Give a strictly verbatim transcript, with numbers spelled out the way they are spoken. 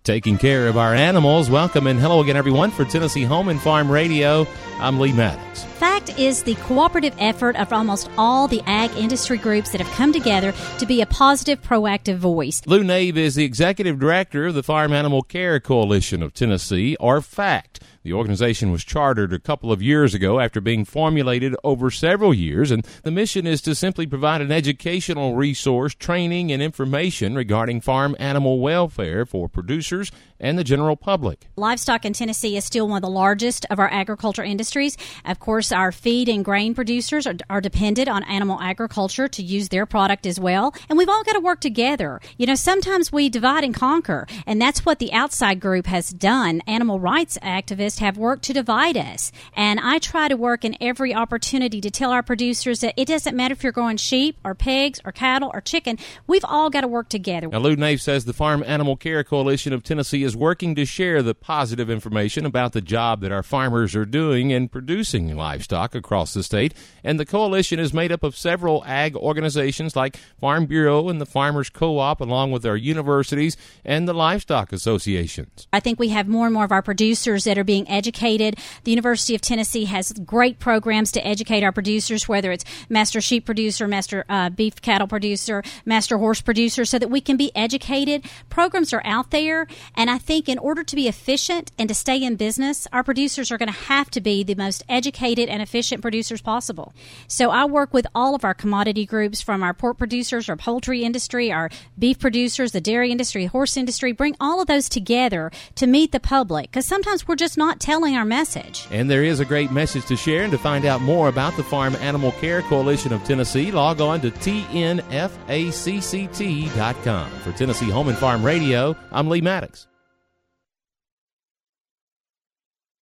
taking care of our animals. Welcome and hello again, everyone, for Tennessee Home and Farm Radio. I'm Lee Maddox. FACT is the cooperative effort of almost all the ag industry groups that have come together to be a positive, proactive voice. Lou Nave is the Executive Director of the Farm Animal Care Coalition of Tennessee, or FACT. The organization was chartered a couple of years ago after being formulated over several years, and the mission is to simply provide an educational resource, training, and information regarding farm animal welfare for producers and the general public. Livestock in Tennessee is still one of the largest of our agriculture industries. Of course, our feed and grain producers are, are dependent on animal agriculture to use their product as well, and we've all got to work together. You know, sometimes we divide and conquer, and that's what the outside group has done. Animal rights activists have worked to divide us, and I try to work in every opportunity to tell our producers that it doesn't matter if you're growing sheep or pigs or cattle or chicken, we've all got to work together. Now, Lou Nave says the Farm Animal Care Coalition of Tennessee is working to share the positive information about the job that our farmers are doing in producing livestock across the state, and the coalition is made up of several ag organizations like Farm Bureau and the Farmers Co-op, along with our universities and the livestock associations. I think we have more and more of our producers that are being educated. The University of Tennessee has great programs to educate our producers, whether it's master sheep producer, master uh, beef cattle producer, master horse producer, so that we can be educated. Programs are out there, and I think in order to be efficient and to stay in business, our producers are going to have to be the most educated and efficient producers possible. So I work with all of our commodity groups, from our pork producers, our poultry industry, our beef producers, the dairy industry, horse industry, bring all of those together to meet the public, because sometimes we're just not telling our message. And there is a great message to share, and to find out more about the Farm Animal Care Coalition of Tennessee, log on to T N F A C C T dot com. For Tennessee Home and Farm Radio, I'm Lee Maddox.